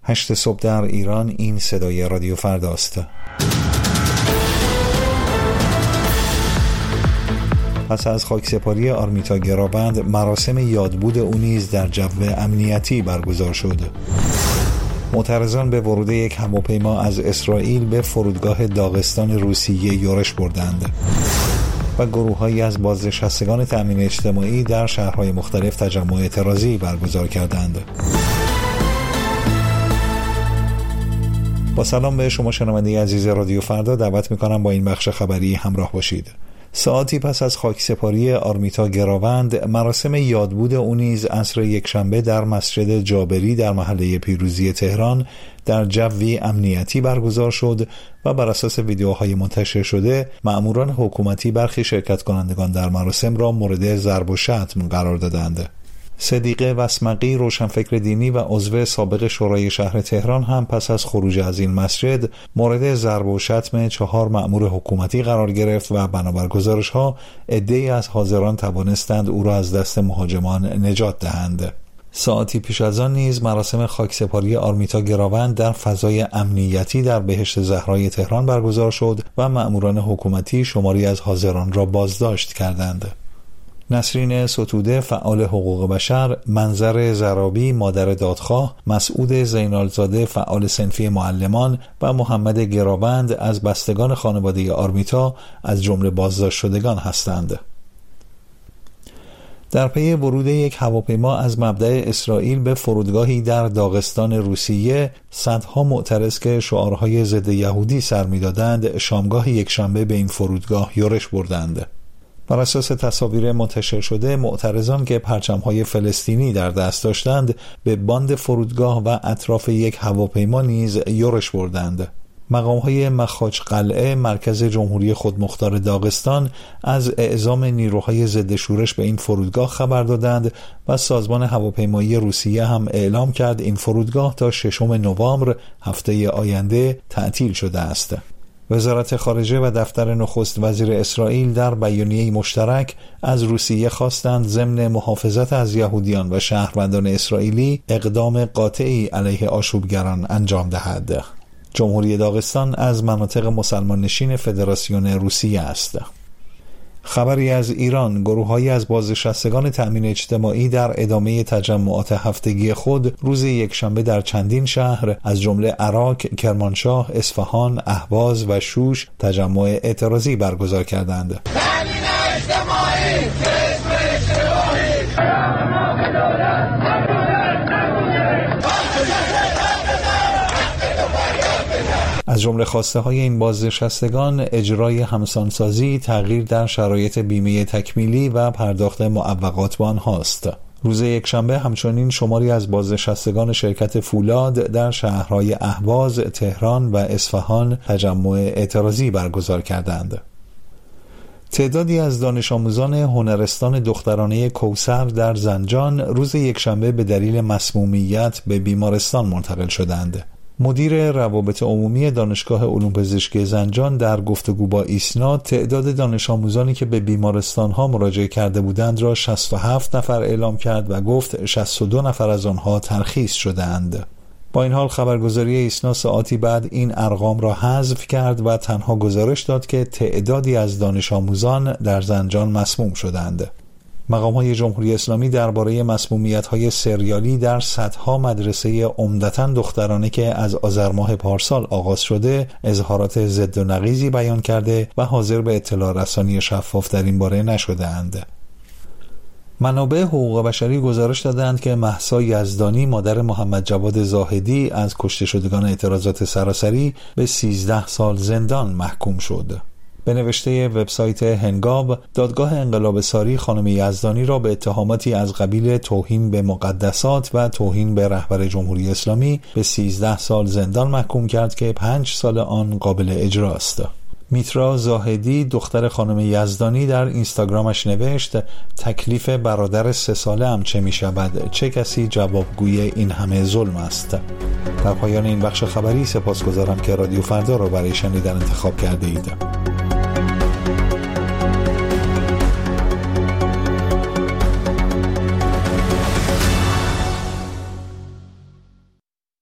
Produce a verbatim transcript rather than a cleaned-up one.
هشت صبح در ایران. این صدای رادیو فرداست. پس از خاکسپاری آرمیتا گراوند، مراسم یادبود او نیز در جو امنیتی برگزار شد. معترضان به ورود یک هواپیما از اسرائیل به فرودگاه داغستان روسیه یورش بردند و گروه‌هایی از بازنشستگان تأمین اجتماعی در شهرهای مختلف تجمع اعتراضی برگزار کردند. با سلام به شما شنونده عزیز رادیو فردا، دعوت می‌کنم با این بخش خبری همراه باشید. ساعتی پس از خاکسپاری آرمیتا گراوند، مراسم یادبود او نیز عصر یکشنبه در مسجد جابری در محله پیروزی تهران در جوی امنیتی برگزار شد و بر اساس ویدیوهای منتشر شده، مأموران حکومتی برخی شرکت کنندگان در مراسم را مورد ضرب و شتم قرار دادند. صدیقه وسمقی، روشنفکر دینی و عضو سابق شورای شهر تهران، هم پس از خروج از این مسجد مورد ضرب و شتم چهار مأمور حکومتی قرار گرفت و بنابر گزارش‌ها عده‌ای از حاضران توانستند او را از دست مهاجمان نجات دهند. ساعتی پیش از آن نیز مراسم خاکسپاری آرمیتا گراوند در فضای امنیتی در بهشت زهرای تهران برگزار شد و مأموران حکومتی شماری از حاضران را بازداشت کردند. نسرین ستوده، فعال حقوق بشر، منظر زرابی، مادر دادخواه، مسعود زینالزاده، فعال صنفی معلمان و محمد گراوند از بستگان خانواده آرمیتا از جمله بازداشت شدگان هستند. در پی ورود یک هواپیما از مبدأ اسرائیل به فرودگاهی در داغستان روسیه، صدها معترض که شعارهای ضد یهودی سر می‌دادند، شامگاه یکشنبه به این فرودگاه یورش بردند. بر اساس تصاویر منتشر شده، معترضان که پرچم‌های فلسطینی در دست داشتند به باند فرودگاه و اطراف یک هواپیما نیز یورش بردند. مقام‌های مخاچ قلعه، مرکز جمهوری خودمختار داغستان، از اعزام نیروهای ضد شورش به این فرودگاه خبر دادند و سازمان هواپیمایی روسیه هم اعلام کرد این فرودگاه تا ششم نوامبر هفته آینده تعطیل شده است. وزارت خارجه و دفتر نخست وزیر اسرائیل در بیانیه مشترک از روسیه خواستند ضمن محافظت از یهودیان و شهروندان اسرائیلی اقدام قاطعی علیه آشوبگران انجام دهد. جمهوری داغستان از مناطق مسلمان نشین فدراسیون روسیه است. خبری از ایران: گروه‌هایی از بازنشستگان تأمین اجتماعی در ادامه تجمعات هفتگی خود روز یکشنبه در چندین شهر از جمله عراق، کرمانشاه، اصفهان، اهواز و شوش تجمع اعتراضی برگزار کردند. تأمین اجتماعی از جمله خواسته های این بازنشستگان اجرای همسانسازی، تغییر در شرایط بیمه تکمیلی و پرداخت معوقات به آنهاست. روز یکشنبه همچنین شماری از بازنشستگان شرکت فولاد در شهرهای اهواز، تهران و اصفهان تجمع اعتراضی برگزار کردند. تعدادی از دانش آموزان هنرستان دخترانه کوثر در زنجان روز یکشنبه به دلیل مسمومیت به بیمارستان منتقل شدند. مدیر روابط عمومی دانشگاه علوم پزشکی زنجان در گفتگو با ایسنا تعداد دانش آموزانی که به بیمارستان‌ها مراجعه کرده بودند را شصت و هفت نفر اعلام کرد و گفت شصت و دو نفر از آنها ترخیص شده‌اند. با این حال خبرگزاری ایسنا ساعتی بعد این ارقام را حذف کرد و تنها گزارش داد که تعدادی از دانش آموزان در زنجان مسموم شدند. مقام‌های جمهوری اسلامی درباره مسمومیت‌های سریالی در صدها مدرسه عمدتاً دخترانه که از آذر ماه پارسال آغاز شده اظهارات ضد و نقیضی بیان کرده و حاضر به اطلاع رسانی شفاف در این باره نشده‌اند. منابع حقوق بشری گزارش دادند که مهسا یزدانی، مادر محمد جواد زاهدی، از کشته شدگان اعتراضات سراسری به سیزده سال زندان محکوم شد. به نوشته وبسایت هنگاب، دادگاه انقلاب ساری خانم یزدانی را به اتهاماتی از قبیل توهین به مقدسات و توهین به رهبر جمهوری اسلامی به سیزده سال زندان محکوم کرد که پنج سال آن قابل اجراست. میترا زاهدی، دختر خانم یزدانی، در اینستاگرامش نوشت: تکلیف برادر سه ساله ام چه می شود؟ چه کسی جوابگوی این همه ظلم است؟ در پایان این بخش خبری سپاسگزارم که رادیو فردا را برای شنیدن انتخاب کرده اید.